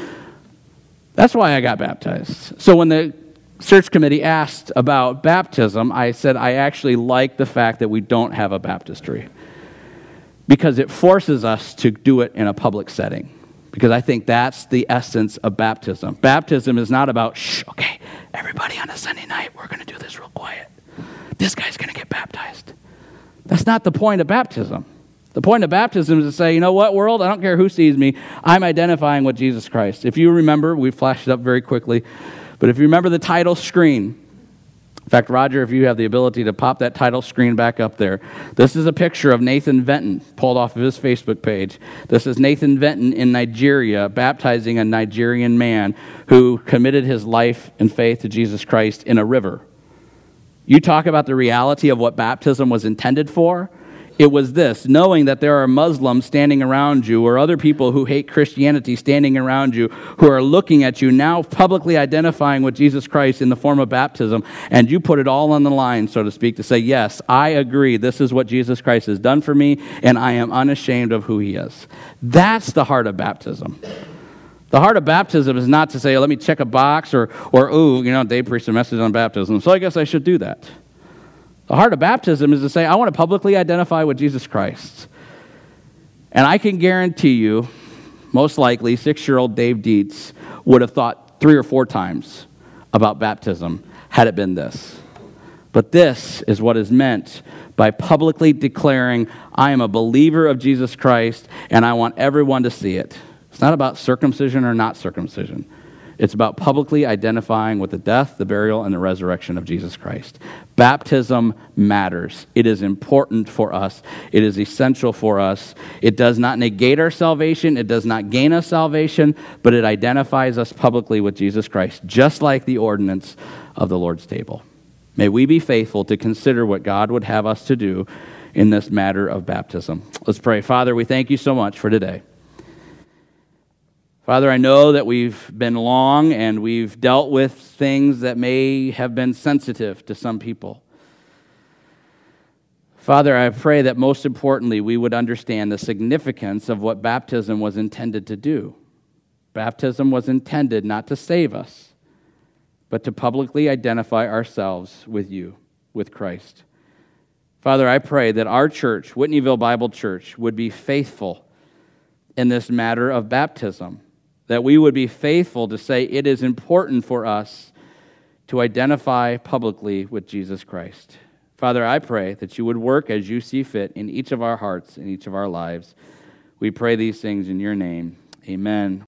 That's why I got baptized. So when the search committee asked about baptism, I said I actually like the fact that we don't have a baptistry because it forces us to do it in a public setting, because I think that's the essence of baptism. Baptism is not about, shh, okay, everybody on a Sunday night, we're going to do this real quiet. This guy's going to get baptized. That's not the point of baptism. The point of baptism is to say, you know what, world, I don't care who sees me, I'm identifying with Jesus Christ. If you remember, we flashed it up very quickly, but if you remember the title screen, in fact, Roger, if you have the ability to pop that title screen back up there, this is a picture of Nathan Venton, pulled off of his Facebook page. This is Nathan Venton in Nigeria, baptizing a Nigerian man who committed his life and faith to Jesus Christ in a river. You talk about the reality of what baptism was intended for. It was this, knowing that there are Muslims standing around you or other people who hate Christianity standing around you who are looking at you now publicly identifying with Jesus Christ in the form of baptism, and you put it all on the line, so to speak, to say, yes, I agree, this is what Jesus Christ has done for me, and I am unashamed of who he is. That's the heart of baptism. The heart of baptism is not to say, let me check a box, or, or ooh, you know, Dave preached a message on baptism, so I guess I should do that. The heart of baptism is to say, I want to publicly identify with Jesus Christ. And I can guarantee you, most likely, six-year-old Dave Dietz would have thought three or four times about baptism had it been this. But this is what is meant by publicly declaring, I am a believer of Jesus Christ, and I want everyone to see it. It's not about circumcision or not circumcision. It's about publicly identifying with the death, the burial, and the resurrection of Jesus Christ. Baptism matters. It is important for us. It is essential for us. It does not negate our salvation. It does not gain us salvation, but it identifies us publicly with Jesus Christ, just like the ordinance of the Lord's table. May we be faithful to consider what God would have us to do in this matter of baptism. Let's pray. Father, we thank you so much for today. Father, I know that we've been long and we've dealt with things that may have been sensitive to some people. Father, I pray that most importantly we would understand the significance of what baptism was intended to do. Baptism was intended not to save us, but to publicly identify ourselves with you, with Christ. Father, I pray that our church, Whitneyville Bible Church, would be faithful in this matter of baptism. That we would be faithful to say it is important for us to identify publicly with Jesus Christ. Father, I pray that you would work as you see fit in each of our hearts, in each of our lives. We pray these things in your name. Amen.